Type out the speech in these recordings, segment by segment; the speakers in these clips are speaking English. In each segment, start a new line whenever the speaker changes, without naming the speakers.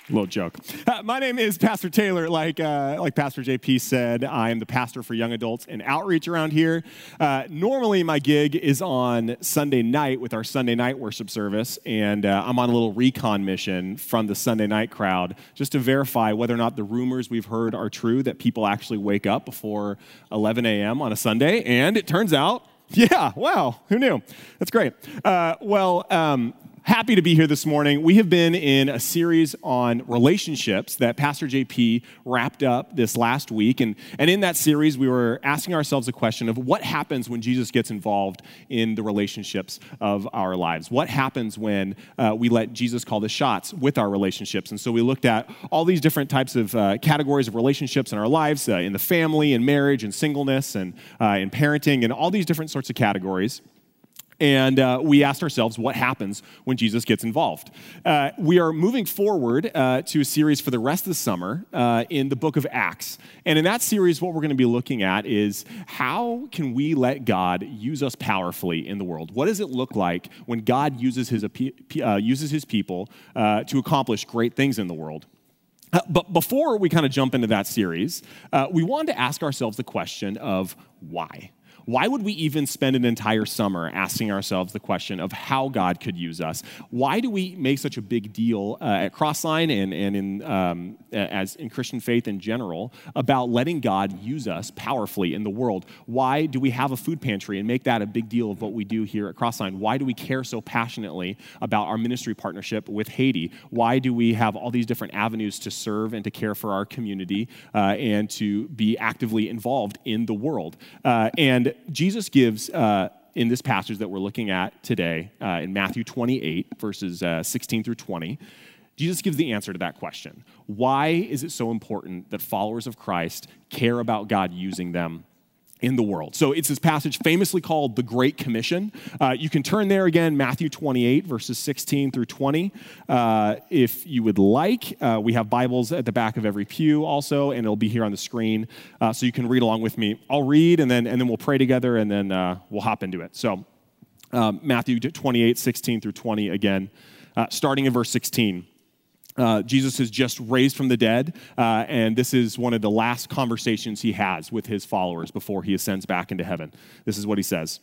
Little joke. My name is Pastor Taylor. Like Pastor JP said, I am the pastor for young adults and outreach around here. Normally, my gig is on Sunday night with our Sunday night worship service, and I'm on a little recon mission from the Sunday night crowd just to verify whether or not the rumors we've heard are true, that people actually wake up before 11 a.m. on a Sunday, and it turns out, yeah, wow, who knew? That's great. Happy to be here this morning. We have been in a series on relationships that Pastor JP wrapped up this last week. And in that series, we were asking ourselves a question of what happens when Jesus gets involved in the relationships of our lives? What happens when we let Jesus call the shots with our relationships? And so we looked at all these different types of categories of relationships in our lives, in the family, in marriage, and singleness, and in parenting, and all these different sorts of categories. And we asked ourselves, what happens when Jesus gets involved? We are moving forward to a series for the rest of the summer in the book of Acts. And in that series, what we're going to be looking at is how can we let God use us powerfully in the world? What does it look like when God uses his people to accomplish great things in the world? But before we kind of jump into that series, we wanted to ask ourselves the question of why? Why would we even spend an entire summer asking ourselves the question of how God could use us? Why do we make such a big deal at Crossline and in Christian faith in general about letting God use us powerfully in the world? Why do we have a food pantry and make that a big deal of what we do here at Crossline? Why do we care so passionately about our ministry partnership with Haiti? Why do we have all these different avenues to serve and to care for our community and to be actively involved in the world? And Jesus gives, in this passage that we're looking at today, in Matthew 28, verses 16 through 20, Jesus gives the answer to that question. Why is it so important that followers of Christ care about God using them in the world? So it's this passage famously called the Great Commission. You can turn there again, Matthew 28, verses 16 through 20. If you would like, we have Bibles at the back of every pew also, and it'll be here on the screen, so you can read along with me. I'll read, and then we'll pray together, and then we'll hop into it. So Matthew 28, 16 through 20 again, starting in verse 16. Jesus is just raised from the dead, and this is one of the last conversations he has with his followers before he ascends back into heaven. This is what he says.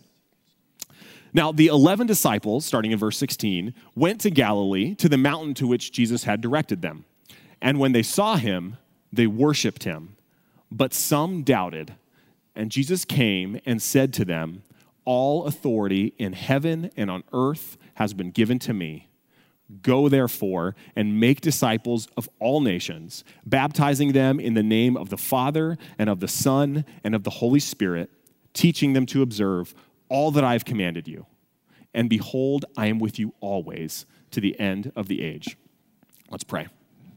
Now, the 11 disciples, starting in verse 16, went to Galilee, to the mountain to which Jesus had directed them. And when they saw him, they worshiped him. But some doubted. And Jesus came and said to them, "All authority in heaven and on earth has been given to me. Go, therefore, and make disciples of all nations, baptizing them in the name of the Father and of the Son and of the Holy Spirit, teaching them to observe all that I have commanded you. And behold, I am with you always to the end of the age." Let's pray.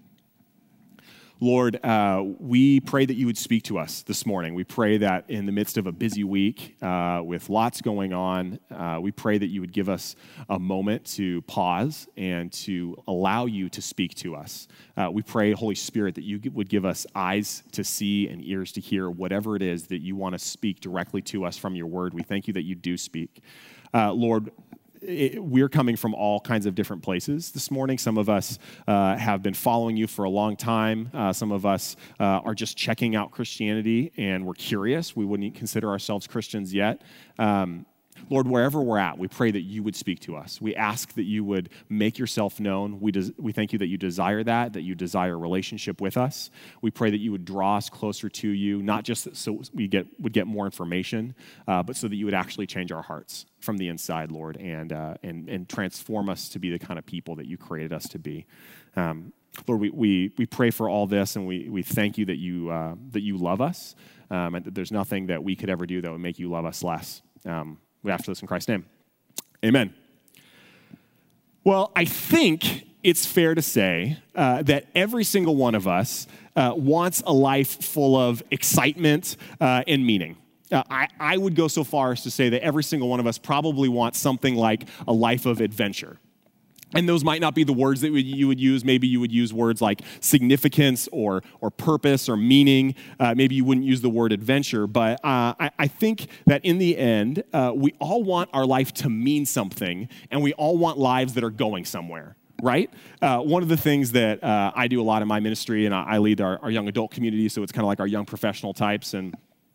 Lord, we pray that you would speak to us this morning. We pray that in the midst of a busy week with lots going on, we pray that you would give us a moment to pause and to allow you to speak to us. We pray, Holy Spirit, that you would give us eyes to see and ears to hear whatever it is that you want to speak directly to us from your word. We thank you that you do speak. Lord, we're coming from all kinds of different places this morning. Some of us have been following you for a long time. Some of us are just checking out Christianity, and we're curious. We wouldn't consider ourselves Christians yet. Lord, wherever we're at, we pray that you would speak to us. We ask that you would make yourself known. We thank you that you desire that you desire a relationship with us. We pray that you would draw us closer to you, not just so we would get more information, but so that you would actually change our hearts from the inside, Lord, and transform us to be the kind of people that you created us to be. Lord, we pray for all this, and we thank you that you love us, and that there's nothing that we could ever do that would make you love us less. We ask this in Christ's name. Amen. Well, I think it's fair to say that every single one of us wants a life full of excitement and meaning. I would go so far as to say that every single one of us probably wants something like a life of adventure. And those might not be the words that you would use. Maybe you would use words like significance or purpose or meaning. Maybe you wouldn't use the word adventure. But I think that in the end, we all want our life to mean something, and we all want lives that are going somewhere. right? One of the things that I do a lot in my ministry, and I lead our young adult community, so it's kind of like our young professional types, and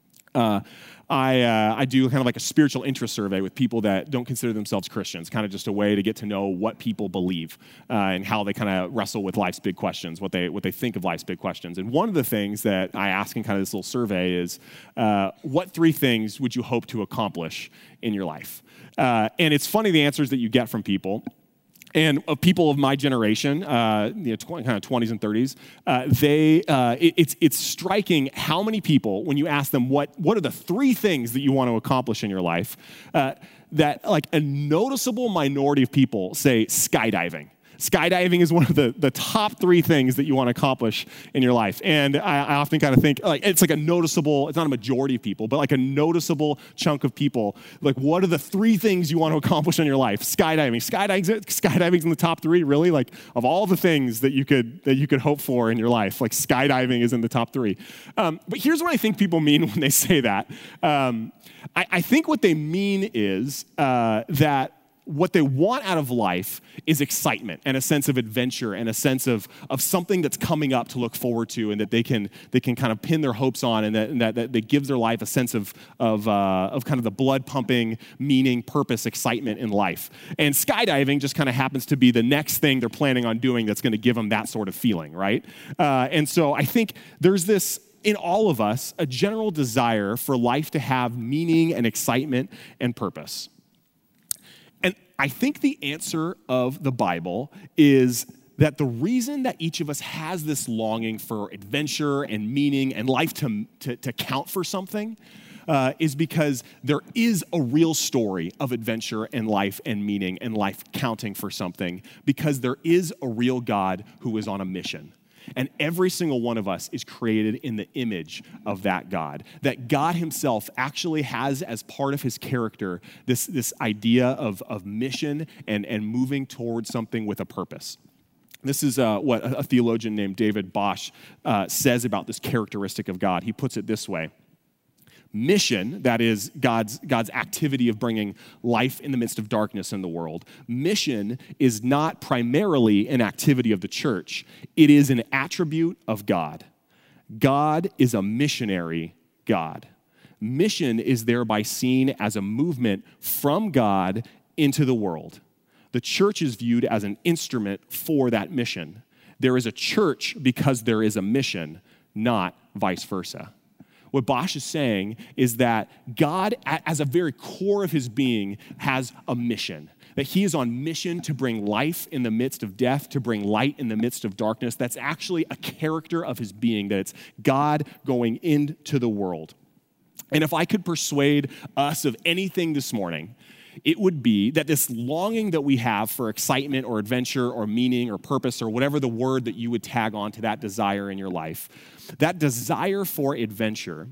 I do kind of like a spiritual interest survey with people that don't consider themselves Christians, kind of just a way to get to know what people believe and how they kind of wrestle with life's big questions, what they think of life's big questions. And one of the things that I ask in kind of this little survey is, what 3 things would you hope to accomplish in your life? And it's funny the answers that you get from people. And of people of my generation, kind of 20s and 30s, it's striking how many people, when you ask them what are the 3 things that you want to accomplish in your life, that like a noticeable minority of people say skydiving. Skydiving is one of the top 3 things that you want to accomplish in your life. And I often kind of think, like, it's like a noticeable, it's not a majority of people, but like a noticeable chunk of people. Like, what are the 3 things you want to accomplish in your life? Skydiving. Skydiving's in the top 3, really? Like, of all the things that you could hope for in your life, like skydiving is in the top 3. But here's what I think people mean when they say that. I think what they mean is that what they want out of life is excitement and a sense of adventure and a sense of something that's coming up to look forward to, and that they can kind of pin their hopes on, and that gives their life a sense of kind of the blood pumping meaning, purpose, excitement in life. And skydiving just kind of happens to be the next thing they're planning on doing that's going to give them that sort of feeling, right? And so I think there's this, in all of us, a general desire for life to have meaning and excitement and purpose. And I think the answer of the Bible is that the reason that each of us has this longing for adventure and meaning and life to count for something is because there is a real story of adventure and life and meaning and life counting for something, because there is a real God who is on a mission. And every single one of us is created in the image of that God. That God himself actually has, as part of his character, this idea of mission and moving towards something with a purpose. This is what a theologian named David Bosch says about this characteristic of God. He puts it this way. Mission, that is God's activity of bringing life in the midst of darkness in the world. Mission is not primarily an activity of the church. It is an attribute of God. God is a missionary God. Mission is thereby seen as a movement from God into the world. The church is viewed as an instrument for that mission. There is a church because there is a mission, not vice versa. What Bosch is saying is that God, as a very core of his being, has a mission. That he is on mission to bring life in the midst of death, to bring light in the midst of darkness. That's actually a character of his being, that it's God going into the world. And if I could persuade us of anything this morning, it would be that this longing that we have for excitement or adventure or meaning or purpose or whatever the word that you would tag on to that desire in your life, that desire for adventure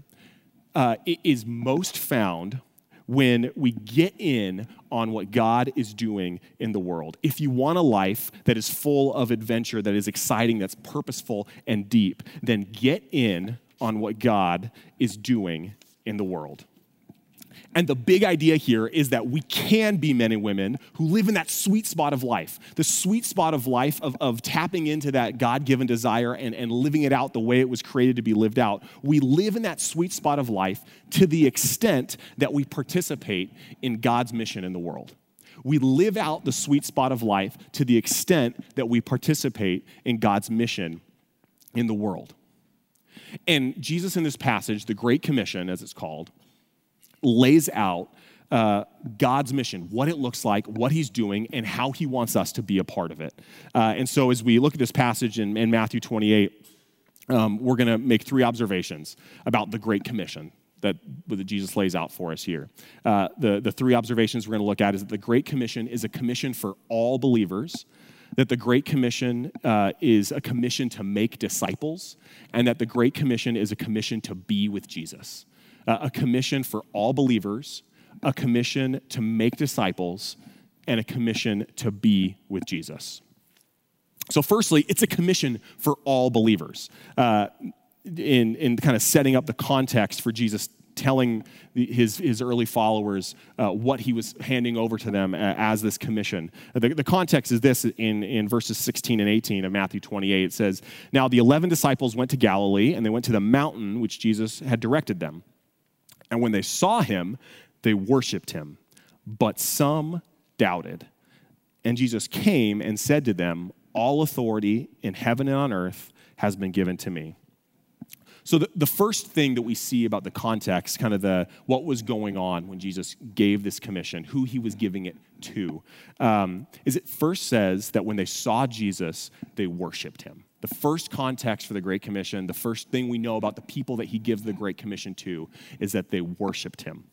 is most found when we get in on what God is doing in the world. If you want a life that is full of adventure, that is exciting, that's purposeful and deep, then get in on what God is doing in the world. And the big idea here is that we can be men and women who live in that sweet spot of life, the sweet spot of life of tapping into that God-given desire and living it out the way it was created to be lived out. We live in that sweet spot of life to the extent that we participate in God's mission in the world. We live out the sweet spot of life to the extent that we participate in God's mission in the world. And Jesus in this passage, the Great Commission, as it's called, lays out God's mission, what it looks like, what he's doing, and how he wants us to be a part of it. And so as we look at this passage in Matthew 28, we're going to make 3 observations about the Great Commission that Jesus lays out for us here. The 3 observations we're going to look at is that the Great Commission is a commission for all believers, that the Great Commission is a commission to make disciples, and that the Great Commission is a commission to be with Jesus. A commission for all believers, a commission to make disciples, and a commission to be with Jesus. So firstly, it's a commission for all believers. In kind of setting up the context for Jesus telling his early followers what he was handing over to them as this commission. The context is this in verses 16 and 18 of Matthew 28. It says, "Now the 11 disciples went to Galilee, and they went to the mountain which Jesus had directed them. And when they saw him, they worshiped him, but some doubted. And Jesus came and said to them, 'All authority in heaven and on earth has been given to me.'" So the first thing that we see about the context, kind of what was going on when Jesus gave this commission, who he was giving it to, is it first says that when they saw Jesus, they worshiped him. The first context for the Great Commission, the first thing we know about the people that he gives the Great Commission to, is that they worshiped him.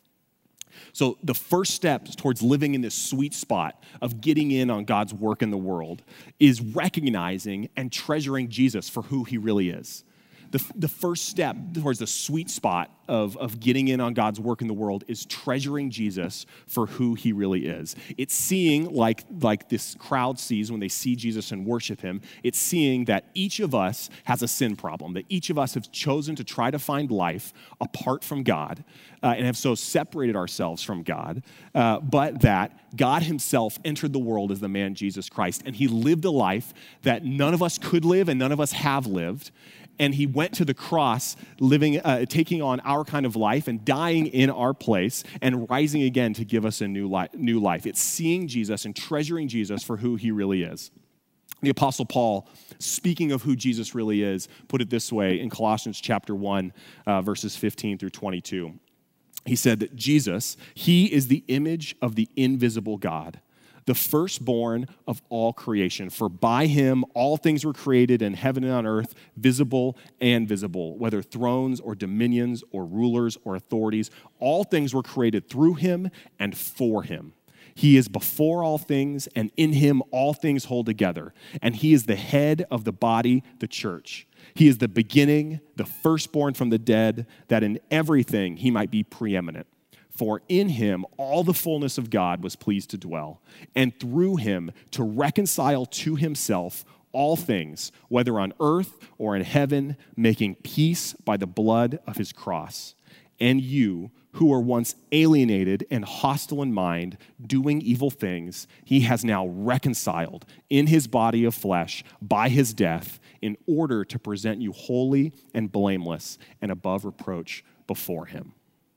So the first step towards living in this sweet spot of getting in on God's work in the world is recognizing and treasuring Jesus for who he really is. The first step towards the sweet spot of getting in on God's work in the world is treasuring Jesus for who he really is. It's seeing, like this crowd sees when they see Jesus and worship him, it's seeing that each of us has a sin problem, that each of us have chosen to try to find life apart from God and have so separated ourselves from God, but that God himself entered the world as the man Jesus Christ, and he lived a life that none of us could live and none of us have lived. And he went to the cross, taking on our kind of life and dying in our place and rising again to give us a new life. It's seeing Jesus and treasuring Jesus for who he really is. The Apostle Paul, speaking of who Jesus really is, put it this way in Colossians chapter 1, verses 15 through 22. He said that Jesus, he is the image of the invisible God, the firstborn of all creation. For by him all things were created in heaven and on earth, visible and invisible, whether thrones or dominions or rulers or authorities. All things were created through him and for him. He is before all things, and in him all things hold together. And he is the head of the body, the church. He is the beginning, the firstborn from the dead, that in everything he might be preeminent. For in him all the fullness of God was pleased to dwell, and through him to reconcile to himself all things, whether on earth or in heaven, making peace by the blood of his cross. And you, who were once alienated and hostile in mind, doing evil things, he has now reconciled in his body of flesh by his death, in order to present you holy and blameless and above reproach before him.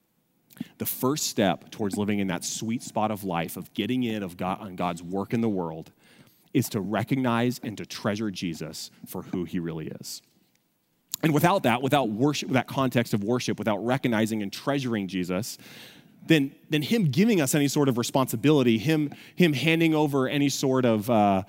The first step towards living in that sweet spot of life, of getting in on God's work in the world, is to recognize and to treasure Jesus for who he really is. And without worship, that context of worship, without recognizing and treasuring Jesus, then him giving us any sort of responsibility, him handing over any sort of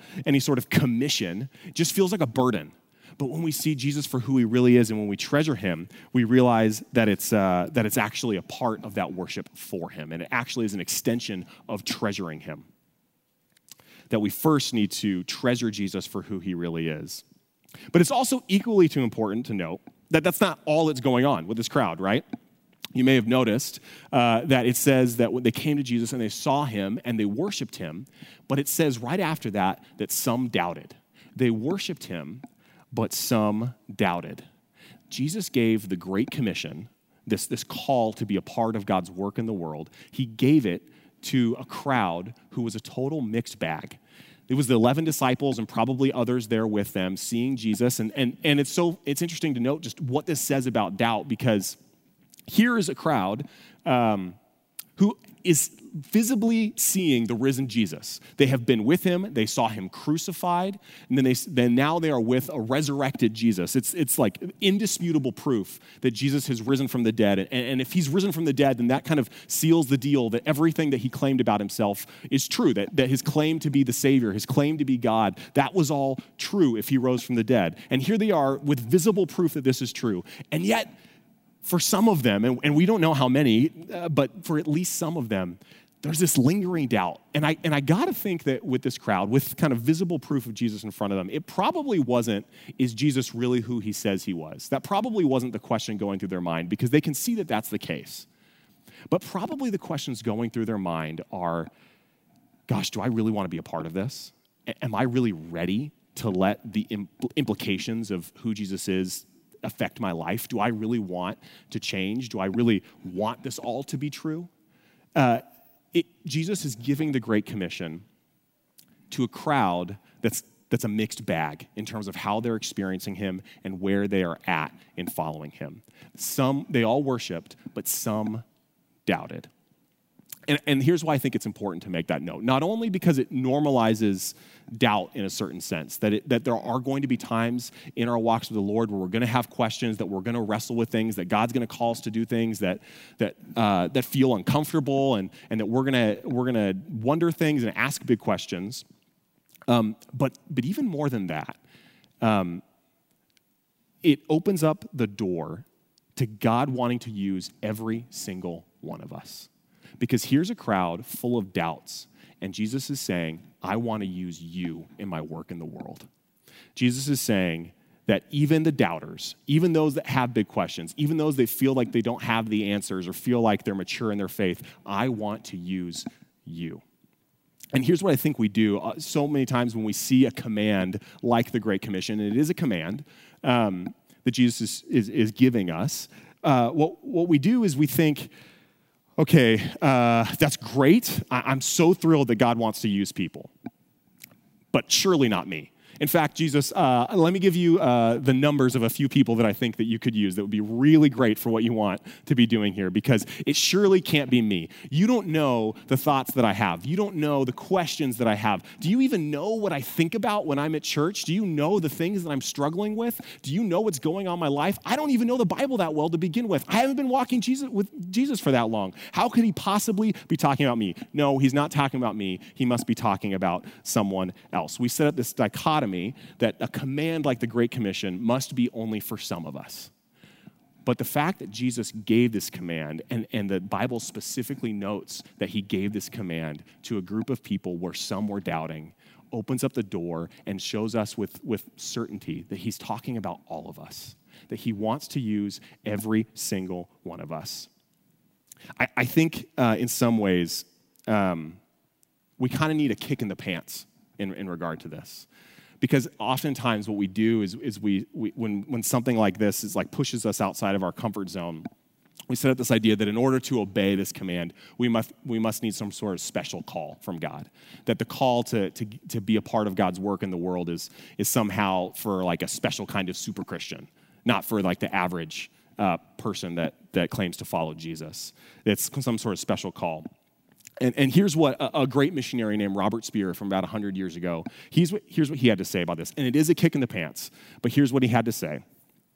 commission, just feels like a burden. But when we see Jesus for who he really is and when we treasure him, we realize that it's actually a part of that worship for him. And it actually is an extension of treasuring him. That we first need to treasure Jesus for who he really is. But it's also equally too important to note that that's not all that's going on with this crowd, right? You may have noticed that it says that when they came to Jesus and they saw him and they worshiped him, but it says right after that some doubted. They worshiped him, but some doubted. Jesus gave the Great Commission, this call to be a part of God's work in the world. He gave it to a crowd who was a total mixed bag. It was the 11 disciples and probably others there with them seeing Jesus. And it's interesting to note just what this says about doubt, because here is a crowd who is visibly seeing the risen Jesus. They have been with him. They saw him crucified, and then now they are with a resurrected Jesus. It's like indisputable proof that Jesus has risen from the dead. And if he's risen from the dead, then that kind of seals the deal that everything that he claimed about himself is true, that his claim to be the Savior, his claim to be God, that was all true if he rose from the dead. And here they are with visible proof that this is true. And yet, for some of them, and we don't know how many, but for at least some of them, there's this lingering doubt. And I got to think that with this crowd, with kind of visible proof of Jesus in front of them, it probably wasn't, is Jesus really who he says he was? That probably wasn't the question going through their mind, because they can see that that's the case. But probably the questions going through their mind are, gosh, do I really want to be a part of this? Am I really ready to let the implications of who Jesus is affect my life? Do I really want to change? Do I really want this all to be true? Jesus is giving the Great Commission to a crowd that's a mixed bag in terms of how they're experiencing him and where they are at in following him. Some, they all worshiped, but some doubted. And here's why I think it's important to make that note. Not only because it normalizes doubt in a certain sense, that there are going to be times in our walks with the Lord where we're going to have questions, that we're going to wrestle with things, that God's going to call us to do things that feel uncomfortable, and that we're going to wonder things and ask big questions. But even more than that, it opens up the door to God wanting to use every single one of us. Because here's a crowd full of doubts, and Jesus is saying, I want to use you in my work in the world. Jesus is saying that even the doubters, even those that have big questions, even those that feel like they don't have the answers or feel like they're mature in their faith, I want to use you. And here's what I think we do so many times when we see a command like the Great Commission, and it is a command that Jesus is giving us. What we do is we think, okay, that's great. I'm so thrilled that God wants to use people, but surely not me. In fact, Jesus, let me give you the numbers of a few people that I think that you could use that would be really great for what you want to be doing here, because it surely can't be me. You don't know the thoughts that I have. You don't know the questions that I have. Do you even know what I think about when I'm at church? Do you know the things that I'm struggling with? Do you know what's going on in my life? I don't even know the Bible that well to begin with. I haven't been walking with Jesus for that long. How could he possibly be talking about me? No, he's not talking about me. He must be talking about someone else. We set up this dichotomy that a command like the Great Commission must be only for some of us. But the fact that Jesus gave this command, and the Bible specifically notes that he gave this command to a group of people where some were doubting, opens up the door and shows us with certainty that he's talking about all of us, that he wants to use every single one of us. I think in some ways we kind of need a kick in the pants in regard to this. Because oftentimes what we do is we when something like this is like pushes us outside of our comfort zone, we set up this idea that in order to obey this command, we must need some sort of special call from God. That the call to be a part of God's work in the world is somehow for like a special kind of super Christian, not for like the average person that claims to follow Jesus. It's some sort of special call. And here's what a great missionary named Robert Spear from about 100 years ago, here's what he had to say about this. And it is a kick in the pants, but here's what he had to say.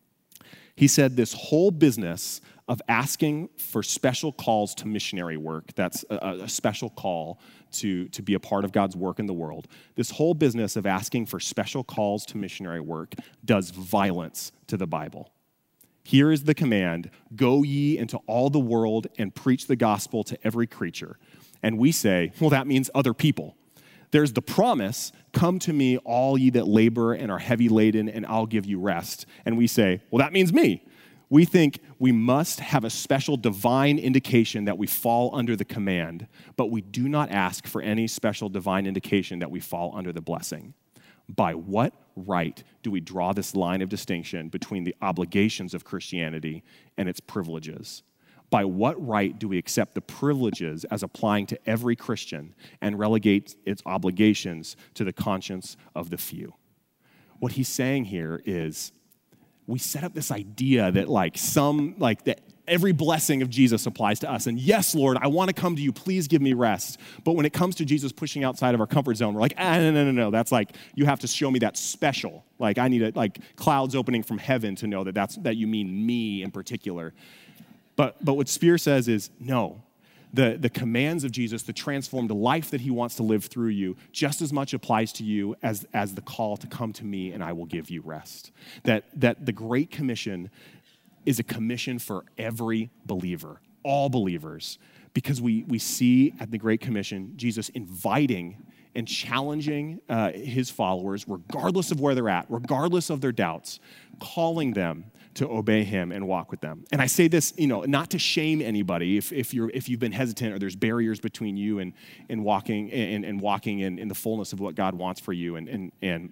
He said, this whole business of asking for special calls to missionary work, that's a special call to be a part of God's work in the world, this whole business of asking for special calls to missionary work does violence to the Bible. Here is the command, go ye into all the world and preach the gospel to every creature. And we say, well, that means other people. There's the promise, come to me, all ye that labor and are heavy laden, and I'll give you rest. And we say, well, that means me. We think we must have a special divine indication that we fall under the command, but we do not ask for any special divine indication that we fall under the blessing. By what right do we draw this line of distinction between the obligations of Christianity and its privileges? By what right do we accept the privileges as applying to every Christian and relegate its obligations to the conscience of the few? What he's saying here is we set up this idea that that every blessing of Jesus applies to us. And yes, Lord, I want to come to you. Please give me rest. But when it comes to Jesus pushing outside of our comfort zone, we're like, no. That's like, you have to show me that special. Like, I need clouds opening from heaven to know that you mean me in particular. But what Spear says is, no, the commands of Jesus, the transformed life that he wants to live through you, just as much applies to you as the call to come to me and I will give you rest. That the Great Commission is a commission for every believer, all believers, because we see at the Great Commission Jesus inviting and challenging his followers, regardless of where they're at, regardless of their doubts, calling them to obey him and walk with them. And I say this, not to shame anybody if you've been hesitant or there's barriers between you and walking in the fullness of what God wants for you. And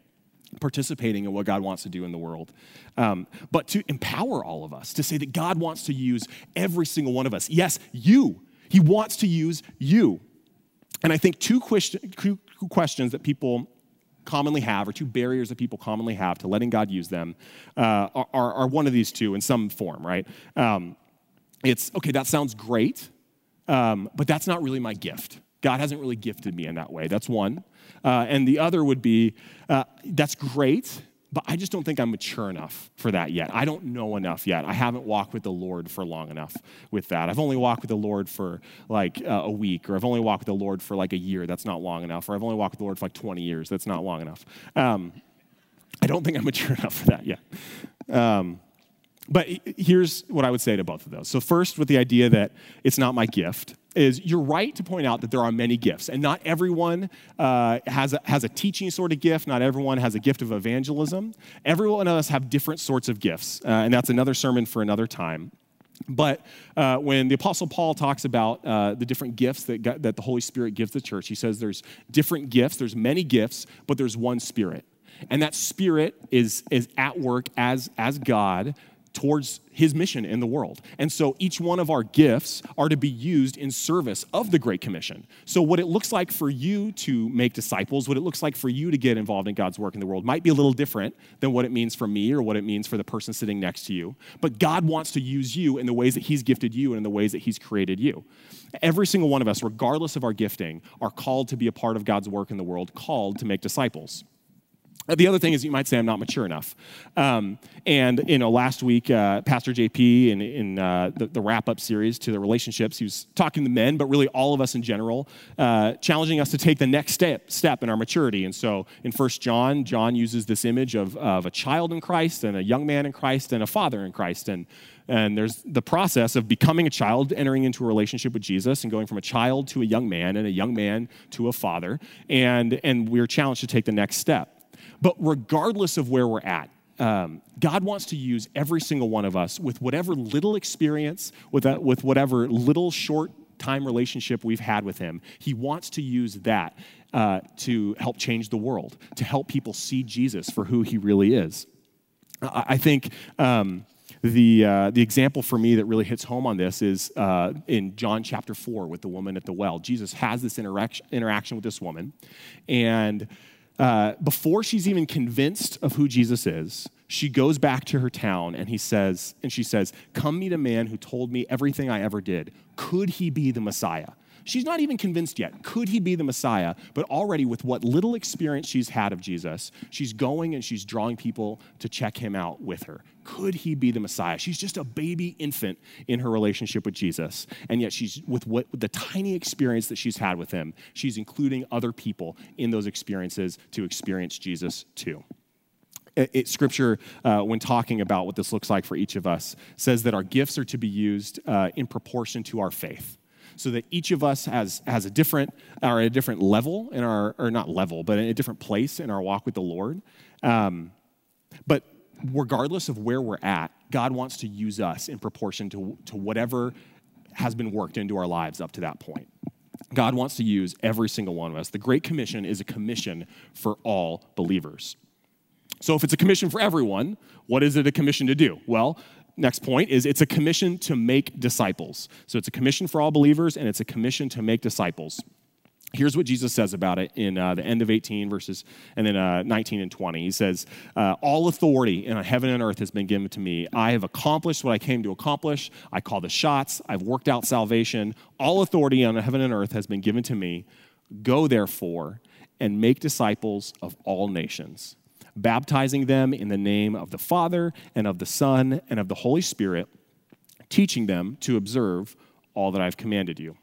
participating in what God wants to do in the world. But to empower all of us, to say that God wants to use every single one of us. Yes, you. He wants to use you. And I think two questions that people commonly have, or two barriers that people commonly have to letting God use them, are one of these two in some form, right? It's, okay, that sounds great, but that's not really my gift. God hasn't really gifted me in that way. That's one. And the other would be, that's great, but I just don't think I'm mature enough for that yet. I don't know enough yet. I haven't walked with the Lord for long enough with that. I've only walked with the Lord for like a week, or I've only walked with the Lord for like a year. That's not long enough. Or I've only walked with the Lord for like 20 years. That's not long enough. I don't think I'm mature enough for that yet. But here's what I would say to both of those. So first, with the idea that it's not my gift, is you're right to point out that there are many gifts, and not everyone has a teaching sort of gift. Not everyone has a gift of evangelism. Everyone of us have different sorts of gifts, and that's another sermon for another time. But when the Apostle Paul talks about the different gifts that the Holy Spirit gives the church, he says there's different gifts, there's many gifts, but there's one Spirit. And that Spirit is at work as God towards his mission in the world. And so each one of our gifts are to be used in service of the Great Commission. So what it looks like for you to make disciples, what it looks like for you to get involved in God's work in the world might be a little different than what it means for me or what it means for the person sitting next to you. But God wants to use you in the ways that he's gifted you and in the ways that he's created you. Every single one of us, regardless of our gifting, are called to be a part of God's work in the world, called to make disciples. The other thing is you might say I'm not mature enough. Last week, Pastor JP in the wrap-up series to the relationships, he was talking to men, but really all of us in general, challenging us to take the next step in our maturity. And so in 1 John uses this image of a child in Christ and a young man in Christ and a father in Christ. And there's the process of becoming a child, entering into a relationship with Jesus, and going from a child to a young man, and a young man to a father. And we're challenged to take the next step. But regardless of where we're at, God wants to use every single one of us with whatever little experience, with whatever little short time relationship we've had with him. He wants to use that to help change the world, to help people see Jesus for who he really is. I think the example for me that really hits home on this is in John chapter 4 with the woman at the well. Jesus has this interaction with this woman, and before she's even convinced of who Jesus is, she goes back to her town and she says, "Come meet a man who told me everything I ever did. Could he be the Messiah?" She's not even convinced yet. Could he be the Messiah? But already with what little experience she's had of Jesus, she's going and she's drawing people to check him out with her. Could he be the Messiah? She's just a baby infant in her relationship with Jesus. And yet she's, with the tiny experience that she's had with him, she's including other people in those experiences to experience Jesus too. Scripture, when talking about what this looks like for each of us, says that our gifts are to be used in proportion to our faith. So that each of us has a different level in our, or not level, but in a different place in our walk with the Lord. But regardless of where we're at, God wants to use us in proportion to whatever has been worked into our lives up to that point. God wants to use every single one of us. The Great Commission is a commission for all believers. So if it's a commission for everyone, what is it a commission to do? Well, next point is it's a commission to make disciples. So it's a commission for all believers, and it's a commission to make disciples. Here's what Jesus says about it in the end of 18 verses, and then 19 and 20. He says, all authority in heaven and earth has been given to me. I have accomplished what I came to accomplish. I call the shots. I've worked out salvation. All authority on heaven and earth has been given to me. Go, therefore, and make disciples of all nations, baptizing them in the name of the Father and of the Son and of the Holy Spirit, teaching them to observe all that I've commanded you.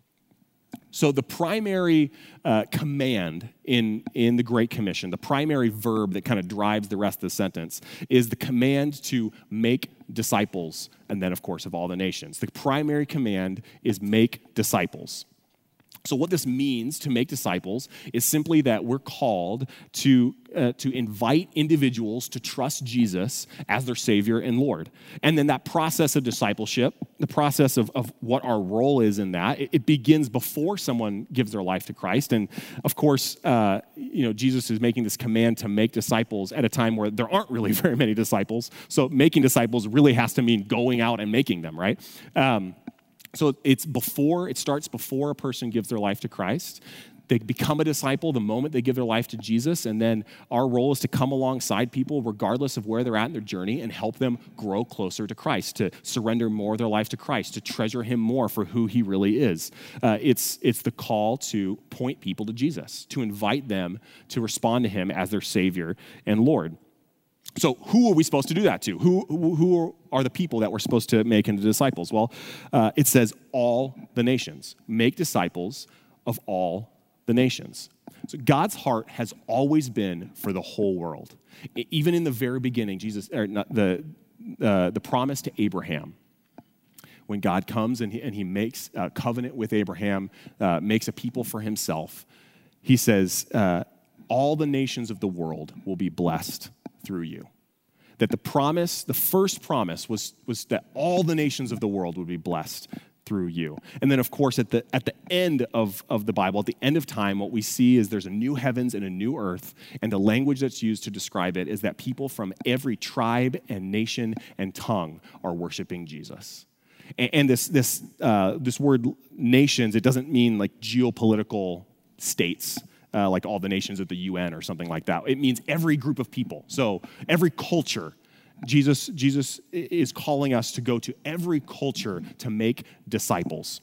So the primary command in the Great Commission, the primary verb that kind of drives the rest of the sentence, is the command to make disciples, and then, of course, of all the nations. The primary command is make disciples. So what this means to make disciples is simply that we're called to to invite individuals to trust Jesus as their Savior and Lord. And then that process of discipleship, the process of what our role is in that, it begins before someone gives their life to Christ. And of course, Jesus is making this command to make disciples at a time where there aren't really very many disciples. So making disciples really has to mean going out and making them, right? So it starts before a person gives their life to Christ. They become a disciple the moment they give their life to Jesus, and then our role is to come alongside people regardless of where they're at in their journey and help them grow closer to Christ, to surrender more of their life to Christ, to treasure him more for who he really is. It's the call to point people to Jesus, to invite them to respond to him as their Savior and Lord. So who are we supposed to do that to? Who are the people that we're supposed to make into disciples? Well, it says all the nations. Make disciples of all the nations. So God's heart has always been for the whole world. Even in the very beginning, the promise to Abraham, when God comes and he makes a covenant with Abraham, makes a people for himself, he says, all the nations of the world will be blessed through you. That the first promise was that all the nations of the world would be blessed through you. And then, of course, at the end of the Bible, at the end of time, what we see is there's a new heavens and a new earth, and the language that's used to describe it is that people from every tribe and nation and tongue are worshiping Jesus. And this word nations, it doesn't mean like geopolitical states, like all the nations of the UN or something like that. It means every group of people. So every culture. Jesus is calling us to go to every culture to make disciples.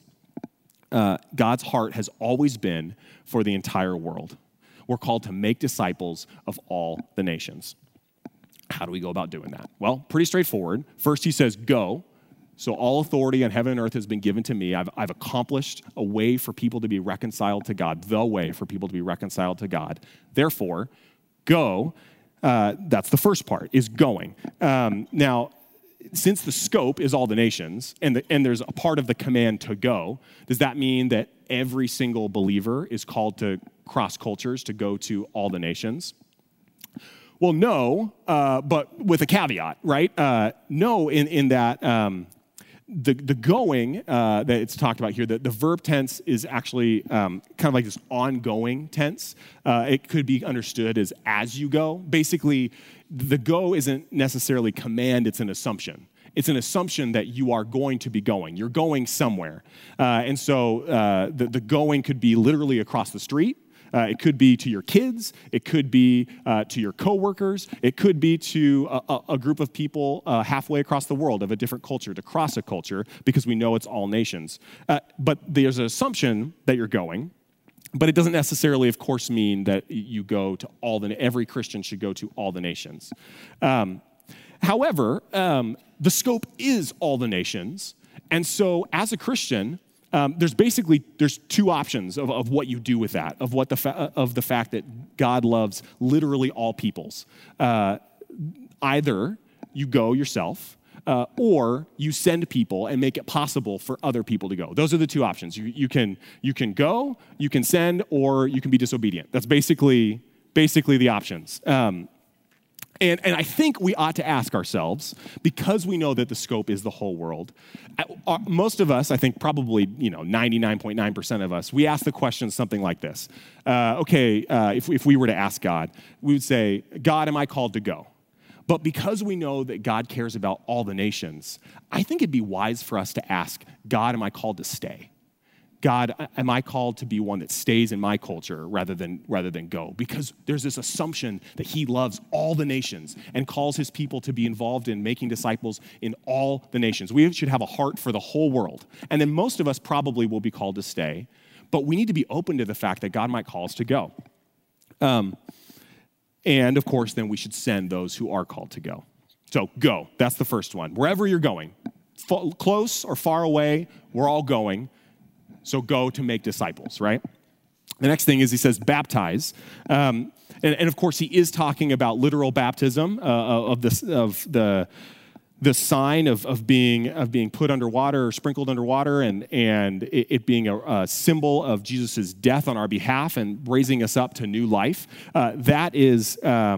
God's heart has always been for the entire world. We're called to make disciples of all the nations. How do we go about doing that? Well, pretty straightforward. First, he says, go. So all authority on heaven and earth has been given to me. I've accomplished a way for people to be reconciled to God, the way for people to be reconciled to God. Therefore, go. That's the first part, is going. Now, since the scope is all the nations, and there's a part of the command to go, does that mean that every single believer is called to cross cultures, to go to all the nations? Well, no, but with a caveat, right? No, in that the going that it's talked about here, the verb tense is actually kind of like this ongoing tense. It could be understood as you go. Basically, the go isn't necessarily command, it's an assumption. It's an assumption that you are going to be going. You're going somewhere. And so the going could be literally across the street. It could be to your kids. It could be to your coworkers. It could be to a group of people halfway across the world of a different culture, to cross a culture, because we know it's all nations. But there's an assumption that you're going, but it doesn't necessarily, of course, mean that you go to every Christian should go to all the nations. However, the scope is all the nations, and so as a Christian, there's two options of what you do with that, of the fact that God loves literally all peoples. Either you go yourself, or you send people and make it possible for other people to go. Those are the two options. You can go, you can send, or you can be disobedient. That's basically the options. And I think we ought to ask ourselves, because we know that the scope is the whole world, most of us, I think probably 99.9% of us, we ask the question something like this. If we were to ask God, we would say, God, am I called to go? But because we know that God cares about all the nations, I think it'd be wise for us to ask, God, am I called to stay? God, am I called to be one that stays in my culture rather than go? Because there's this assumption that he loves all the nations and calls his people to be involved in making disciples in all the nations. We should have a heart for the whole world. And then most of us probably will be called to stay, but we need to be open to the fact that God might call us to go. And of course, then we should send those who are called to go. So go, that's the first one. Wherever you're going, close or far away, we're all going. So go to make disciples, right? The next thing is he says baptize. And of course, he is talking about literal baptism of the the sign of being put underwater or sprinkled underwater and it being a symbol of Jesus' death on our behalf and raising us up to new life, that is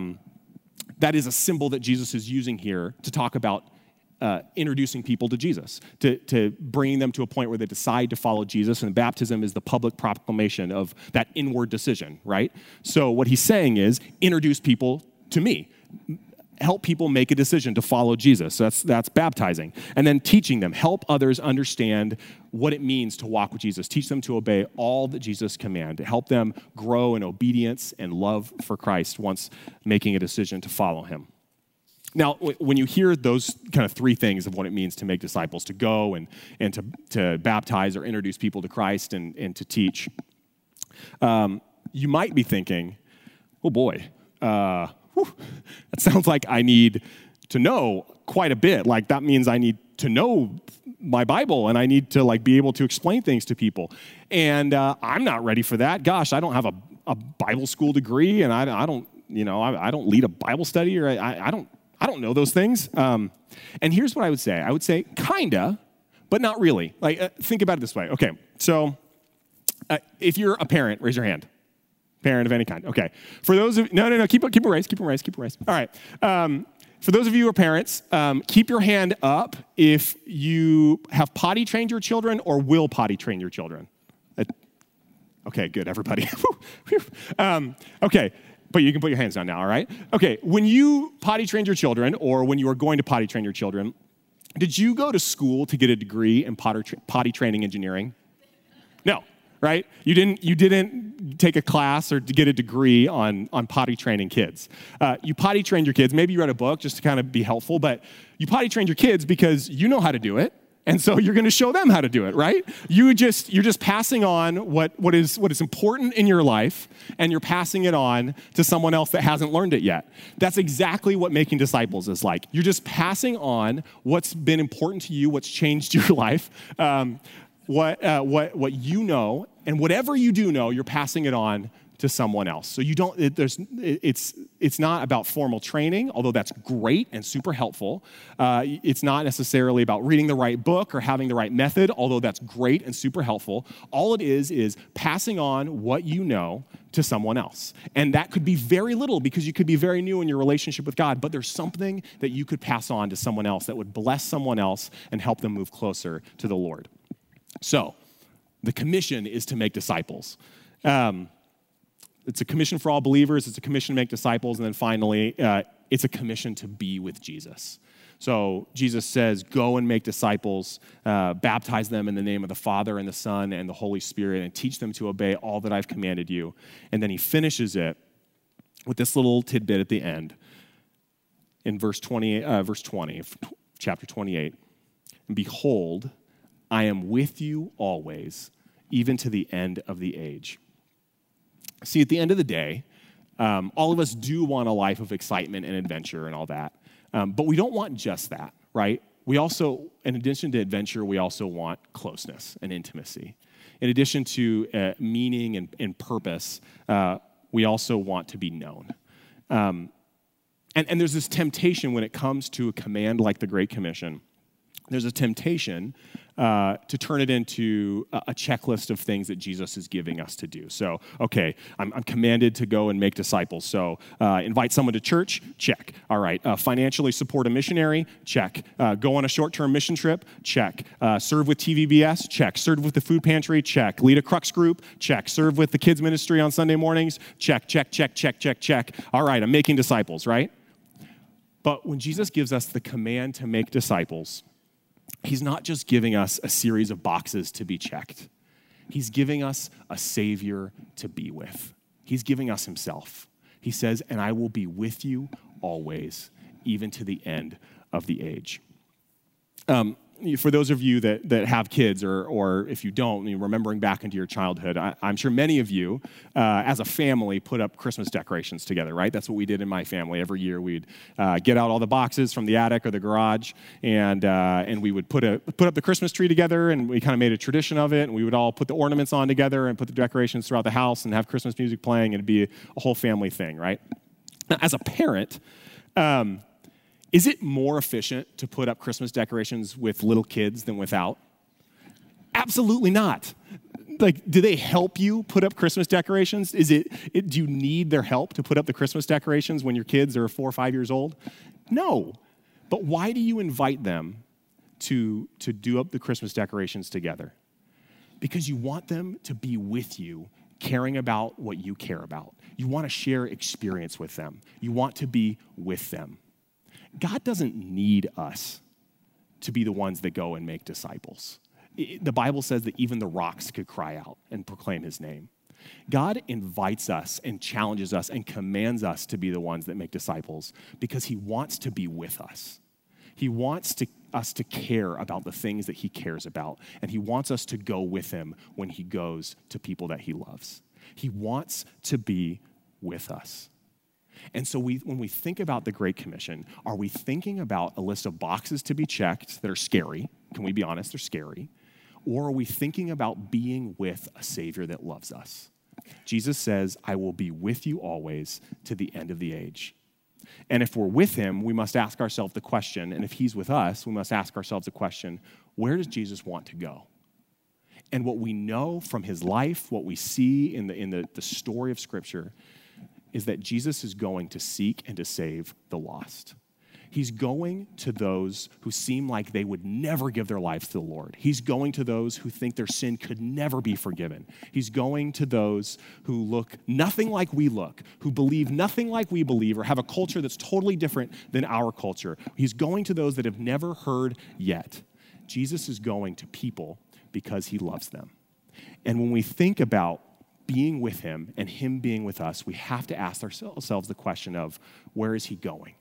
a symbol that Jesus is using here to talk about introducing people to Jesus, to bringing them to a point where they decide to follow Jesus, and baptism is the public proclamation of that inward decision, right? So what he's saying is, introduce people to me. Help people make a decision to follow Jesus. So that's baptizing. And then teaching them. Help others understand what it means to walk with Jesus. Teach them to obey all that Jesus commanded. Help them grow in obedience and love for Christ once making a decision to follow him. Now, when you hear those kind of three things of what it means to make disciples, to go and to baptize or introduce people to Christ and to teach, you might be thinking, oh boy, that sounds like I need to know quite a bit. Like that means I need to know my Bible and I need to like be able to explain things to people. And I'm not ready for that. Gosh, I don't have a Bible school degree, and I don't lead a Bible study, or I don't know those things. And here's what I would say. I would say kinda, but not really. Like think about it this way. Okay, so if you're a parent, raise your hand. Parent of any kind. Okay. For those of no, keep them raised. All right. For those of you who are parents, keep your hand up if you have potty trained your children or will potty train your children. Okay, good, everybody. Okay, but you can put your hands down now, all right? Okay, when you potty trained your children or when you are going to potty train your children, did you go to school to get a degree in potty training engineering? No. Right? You didn't take a class or to get a degree on potty training kids. You potty trained your kids. Maybe you read a book just to kind of be helpful, but you potty trained your kids because you know how to do it, and so you're going to show them how to do it, right? You're just passing on what is important in your life, and you're passing it on to someone else that hasn't learned it yet. That's exactly what making disciples is like. You're just passing on what's been important to you, what's changed your life. What you know, and whatever you do know, you're passing it on to someone else. So it's not about formal training, although that's great and super helpful. It's not necessarily about reading the right book or having the right method, although that's great and super helpful. All it is passing on what you know to someone else. And that could be very little because you could be very new in your relationship with God, but there's something that you could pass on to someone else that would bless someone else and help them move closer to the Lord. So, the commission is to make disciples. It's a commission for all believers. It's a commission to make disciples. And then finally, it's a commission to be with Jesus. So, Jesus says, go and make disciples, baptize them in the name of the Father and the Son and the Holy Spirit, and teach them to obey all that I've commanded you. And then he finishes it with this little tidbit at the end in verse 20 of chapter 28. And behold, I am with you always, even to the end of the age. See, at the end of the day, all of us do want a life of excitement and adventure and all that. But we don't want just that, right? We also, in addition to adventure, we also want closeness and intimacy. In addition to meaning and purpose, we also want to be known. And there's this temptation when it comes to a command like the Great Commission. There's a temptation to turn it into a checklist of things that Jesus is giving us to do. So, okay, I'm commanded to go and make disciples. So, invite someone to church, check. All right, financially support a missionary, check. Go on a short-term mission trip, check. Serve with TVBS, check. Serve with the food pantry, check. Lead a Crux group, check. Serve with the kids ministry on Sunday mornings, check. All right, I'm making disciples, right? But when Jesus gives us the command to make disciples, he's not just giving us a series of boxes to be checked. He's giving us a Savior to be with. He's giving us himself. He says, and I will be with you always, even to the end of the age. For those of you that have kids, or if you don't, remembering back into your childhood, I'm sure many of you, as a family, put up Christmas decorations together, right? That's what we did in my family. Every year we'd get out all the boxes from the attic or the garage, and we would put up the Christmas tree together, and we kind of made a tradition of it, and we would all put the ornaments on together and put the decorations throughout the house and have Christmas music playing, and it'd be a whole family thing, right? Now, as a parent, Is it more efficient to put up Christmas decorations with little kids than without? Absolutely not. Like, do they help you put up Christmas decorations? Do you need their help to put up the Christmas decorations when your kids are 4 or 5 years old? No. But why do you invite them to do up the Christmas decorations together? Because you want them to be with you, caring about what you care about. You want to share experience with them. You want to be with them. God doesn't need us to be the ones that go and make disciples. The Bible says that even the rocks could cry out and proclaim his name. God invites us and challenges us and commands us to be the ones that make disciples because he wants to be with us. He wants us to care about the things that he cares about, and he wants us to go with him when he goes to people that he loves. He wants to be with us. And so when we think about the Great Commission, are we thinking about a list of boxes to be checked that are scary? Can we be honest? They're scary. Or are we thinking about being with a Savior that loves us? Jesus says, I will be with you always to the end of the age. And if we're with him, we must ask ourselves the question, and if he's with us, we must ask ourselves the question, where does Jesus want to go? And what we know from his life, what we see in the story of Scripture, is that Jesus is going to seek and to save the lost. He's going to those who seem like they would never give their lives to the Lord. He's going to those who think their sin could never be forgiven. He's going to those who look nothing like we look, who believe nothing like we believe, or have a culture that's totally different than our culture. He's going to those that have never heard yet. Jesus is going to people because he loves them. And when we think about being with him and him being with us, we have to ask ourselves the question of, where is he going?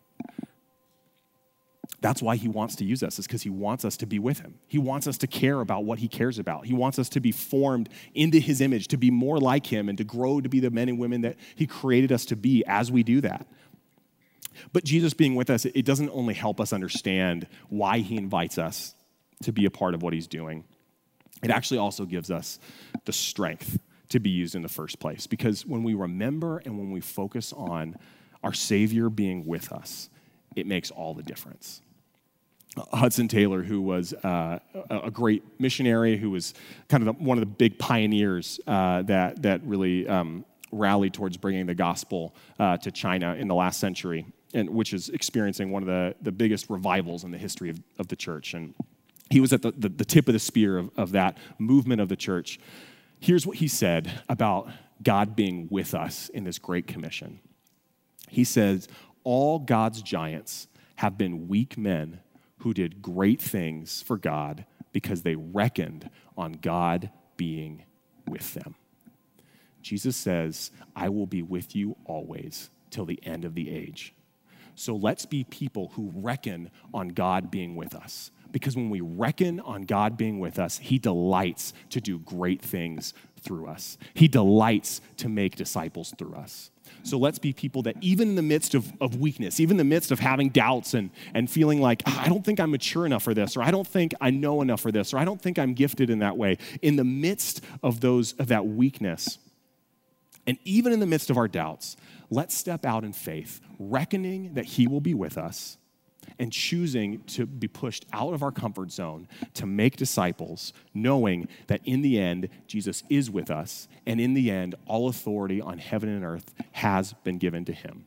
That's why he wants to use us, is because he wants us to be with him. He wants us to care about what he cares about. He wants us to be formed into his image, to be more like him, and to grow to be the men and women that he created us to be as we do that. But Jesus being with us, it doesn't only help us understand why he invites us to be a part of what he's doing. It actually also gives us the strength to be used in the first place. Because when we remember and when we focus on our Savior being with us, it makes all the difference. Hudson Taylor, who was a great missionary, who was kind of one of the big pioneers that really rallied towards bringing the gospel to China in the last century, and which is experiencing one of the biggest revivals in the history of the church. And he was at the tip of the spear of that movement of the church. Here's what he said about God being with us in this great commission. He says, all God's giants have been weak men who did great things for God because they reckoned on God being with them. Jesus says, I will be with you always till the end of the age. So let's be people who reckon on God being with us. Because when we reckon on God being with us, he delights to do great things through us. He delights to make disciples through us. So let's be people that even in the midst of weakness, even in the midst of having doubts and feeling like, I don't think I'm mature enough for this, or I don't think I know enough for this, or I don't think I'm gifted in that way, in the midst of that weakness, and even in the midst of our doubts, let's step out in faith, reckoning that he will be with us, and choosing to be pushed out of our comfort zone to make disciples, knowing that in the end, Jesus is with us, and in the end, all authority on heaven and earth has been given to him.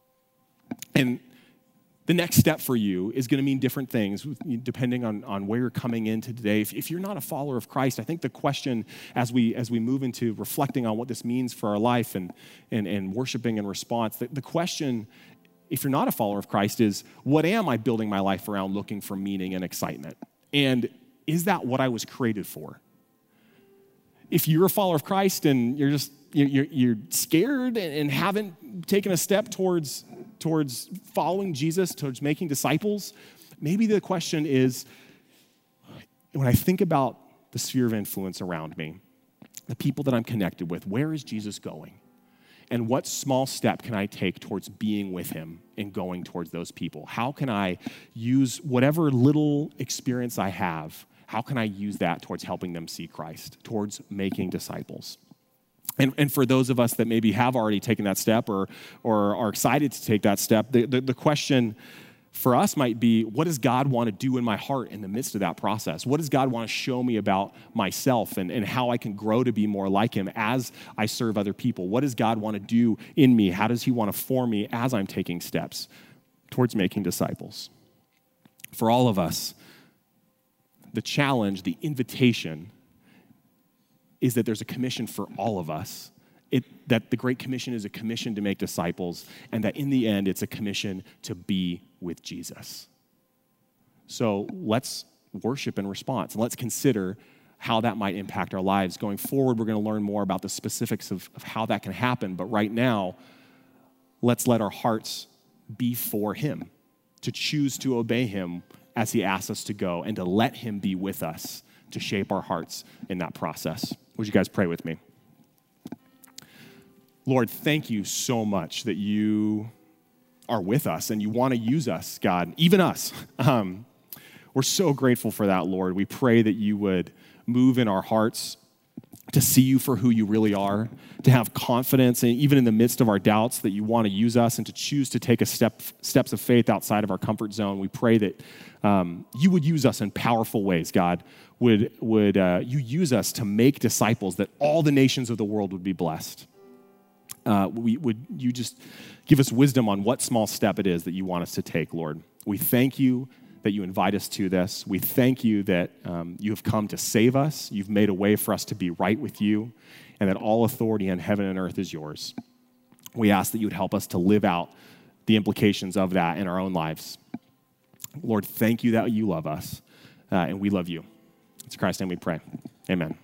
And the next step for you is going to mean different things depending on where you're coming into today. If you're not a follower of Christ, I think the question as we move into reflecting on what this means for our life and worshiping in response, the question, if you're not a follower of Christ, is what am I building my life around looking for meaning and excitement? And is that what I was created for? If you're a follower of Christ and you're scared and haven't taken a step towards following Jesus, towards making disciples, maybe the question is, when I think about the sphere of influence around me, the people that I'm connected with, where is Jesus going? And what small step can I take towards being with him and going towards those people? How can I use whatever little experience I have, how can I use that towards helping them see Christ, towards making disciples? And for those of us that maybe have already taken that step or are excited to take that step, the question for us might be, what does God want to do in my heart in the midst of that process? What does God want to show me about myself and how I can grow to be more like him as I serve other people? What does God want to do in me? How does he want to form me as I'm taking steps towards making disciples? For all of us, the challenge, the invitation is that there's a commission for all of us. That the Great Commission is a commission to make disciples, and that in the end, it's a commission to be with Jesus. So let's worship in response, and let's consider how that might impact our lives. Going forward, we're going to learn more about the specifics of how that can happen, but right now, let's let our hearts be for him, to choose to obey him as he asks us to go, and to let him be with us to shape our hearts in that process. Would you guys pray with me? Lord, thank you so much that you are with us and you want to use us, God, even us. We're so grateful for that, Lord. We pray that you would move in our hearts to see you for who you really are, to have confidence, and even in the midst of our doubts, that you want to use us and to choose to take steps of faith outside of our comfort zone. We pray that you would use us in powerful ways, God. Would you use us to make disciples, that all the nations of the world would be blessed? Would you just give us wisdom on what small step it is that you want us to take, Lord? We thank you that you invite us to this. We thank you that you have come to save us. You've made a way for us to be right with you, and that all authority in heaven and earth is yours. We ask that you would help us to live out the implications of that in our own lives. Lord, thank you that you love us, and we love you. It's in Christ's name we pray. Amen.